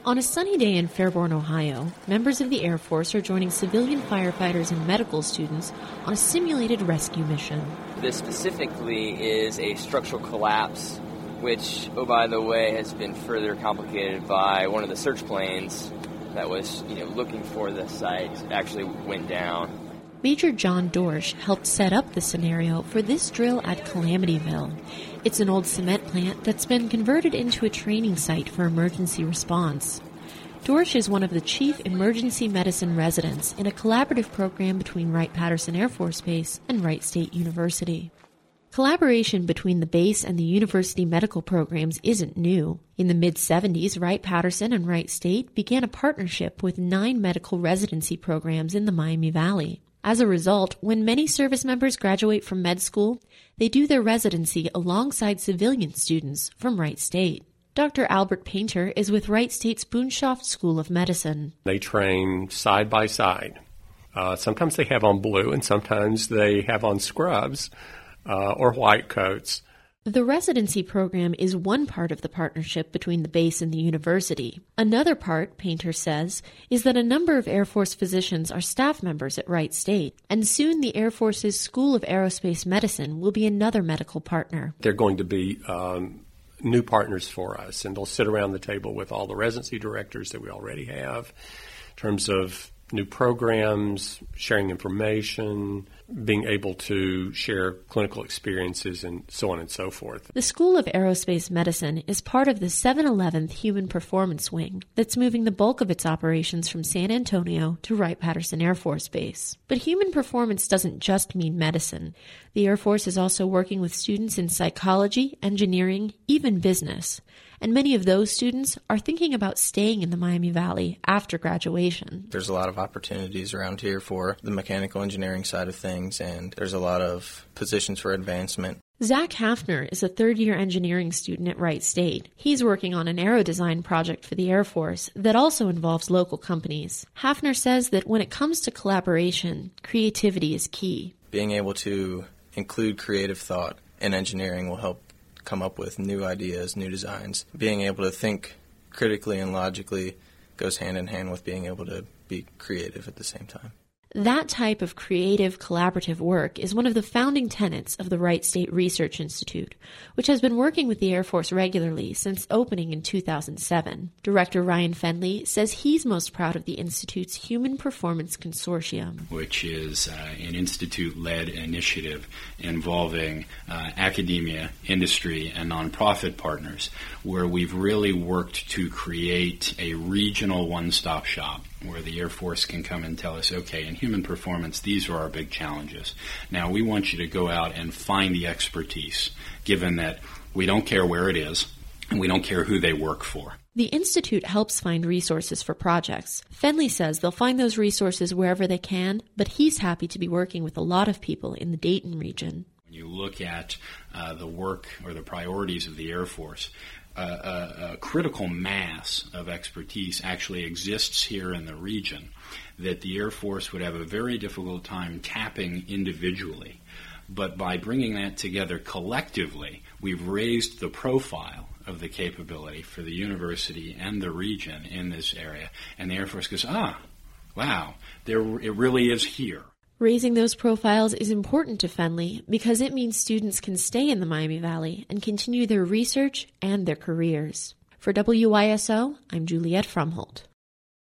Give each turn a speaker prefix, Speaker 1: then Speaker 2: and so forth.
Speaker 1: On a sunny day in Fairborn, Ohio, members of the Air Force are joining civilian firefighters and medical students on a simulated rescue mission.
Speaker 2: This specifically is a structural collapse, which, oh by the way, has been further complicated by one of the search planes that was, looking for the site actually went down.
Speaker 1: Major John Dorsch helped set up the scenario for this drill at Calamityville. It's an old cement plant that's been converted into a training site for emergency response. Dorsch is one of the chief emergency medicine residents in a collaborative program between Wright-Patterson Air Force Base and Wright State University. Collaboration between the base and the university medical programs isn't new. In the mid-'70s, Wright-Patterson and Wright State began a partnership with 9 medical residency programs in the Miami Valley. As a result, when many service members graduate from med school, they do their residency alongside civilian students from Wright State. Dr. Albert Painter is with Wright State's Boonshoft School of Medicine.
Speaker 3: They train side by side. Sometimes they have on blue and sometimes they have on scrubs or white coats.
Speaker 1: The residency program is one part of the partnership between the base and the university. Another part, Painter says, is that a number of Air Force physicians are staff members at Wright State, and soon the Air Force's School of Aerospace Medicine will be another medical partner.
Speaker 3: They're going to be new partners for us, and they'll sit around the table with all the residency directors that we already have in terms of new programs, sharing information, being able to share clinical experiences, and so on and so forth.
Speaker 1: The School of Aerospace Medicine is part of the 711th Human Performance Wing that's moving the bulk of its operations from San Antonio to Wright-Patterson Air Force Base. But human performance doesn't just mean medicine. The Air Force is also working with students in psychology, engineering, even business. And many of those students are thinking about staying in the Miami Valley after graduation.
Speaker 4: There's a lot of opportunities around here for the mechanical engineering side of things, and there's a lot of positions for advancement.
Speaker 1: Zach Hafner is a third-year engineering student at Wright State. He's working on an aero design project for the Air Force that also involves local companies. Hafner says that when it comes to collaboration, creativity is key.
Speaker 4: Being able to include creative thought in engineering will help come up with new ideas, new designs. Being able to think critically and logically goes hand in hand with being able to be creative at the same time.
Speaker 1: That type of creative, collaborative work is one of the founding tenets of the Wright State Research Institute, which has been working with the Air Force regularly since opening in 2007. Director Ryan Fenley says he's most proud of the Institute's Human Performance Consortium,
Speaker 5: which is an institute-led initiative involving academia, industry, and nonprofit partners, where we've really worked to create a regional one-stop shop where the Air Force can come and tell us, okay, in human performance, these are our big challenges. Now, we want you to go out and find the expertise, given that we don't care where it is, and we don't care who they work for.
Speaker 1: The Institute helps find resources for projects. Fenley says they'll find those resources wherever they can, but he's happy to be working with a lot of people in the Dayton region.
Speaker 5: When you look at the work or the priorities of the Air Force, a critical mass of expertise actually exists here in the region that the Air Force would have a very difficult time tapping individually. But by bringing that together collectively, we've raised the profile of the capability for the university and the region in this area. And the Air Force goes, wow, it really is here.
Speaker 1: Raising those profiles is important to Fenley because it means students can stay in the Miami Valley and continue their research and their careers. For WYSO, I'm Juliette Frumholt.